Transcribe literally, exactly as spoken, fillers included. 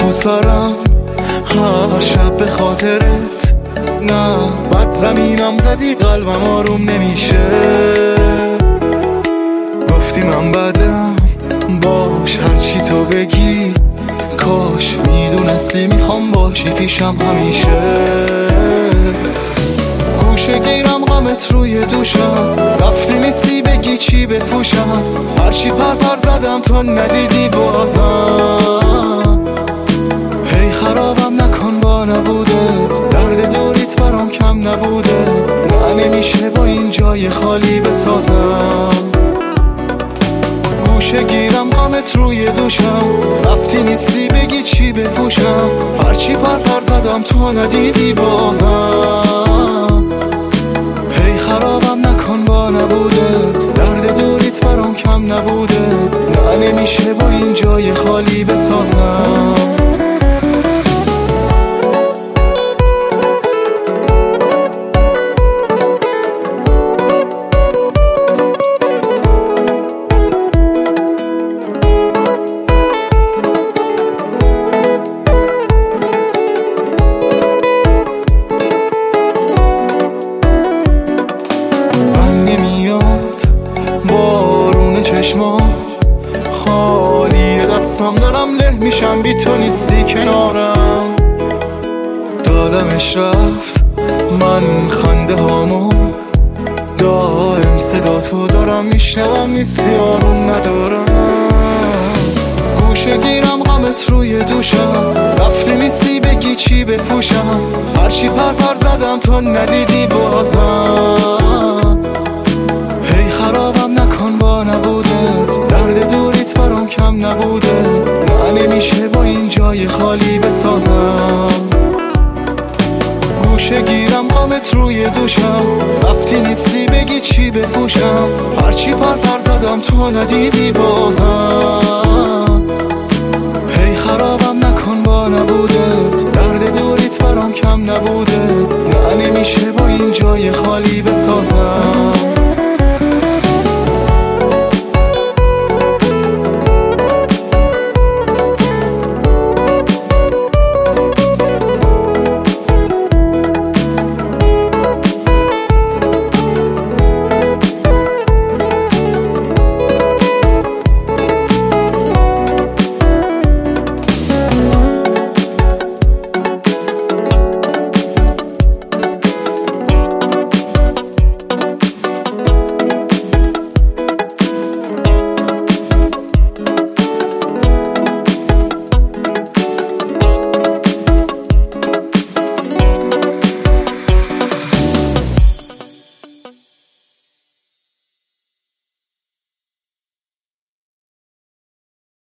تو سرم هر شب به خاطرت، نه بد زمینم زدی قلبم آروم نمیشه. گفتی من بدم باش هرچی تو بگی، کاش میدونستی میخوام باشی پیشم همیشه. گوشه گیرم غمت روی دوشم، رفتی نیستی بگی چی بپوشم. هرچی پر پر زدم تو ندیدی بازم. هی خرابم نکن با نبودت، درد دوریت برام کم نبوده. نه نمیشه با این جای خالی بسازم. گوشه گیرم غمت روی دوشم، رفتی نیستی بگی چی بپوشم. هرچی پر پر زدم تو ندیدی بازم. هی خرابم نکن با نبودت، درد دوریت برام کم نبوده. نه نمیشه با این جای خالی بسازم. چشمام خالی دستم دارم له میشم بی تو نیستی کنارم. دادمش رفت من خنده هامو، دائم صدا تو دارم میشنوم نیستی آروم ندارم. گوشه گیرم غمت روی دوشم، رفتی نیستی بگی چی بپوشم. هرچی پر پر زدم تو ندیدی بازم. هی خرابم نکن با نبودت، درد دوریت برام کم نبوده. نه نمیشه با این جای خالی بسازم. گوشه گیرم غمت روی دوشم، رفتی نیستی بگی چی بپوشم. هرچی پر پر زدم تو ندیدی بازم. هی خرابم نکن با نبودت، درد دوریت برام کم نبوده. نه نمیشه با این جای خالی بسازم.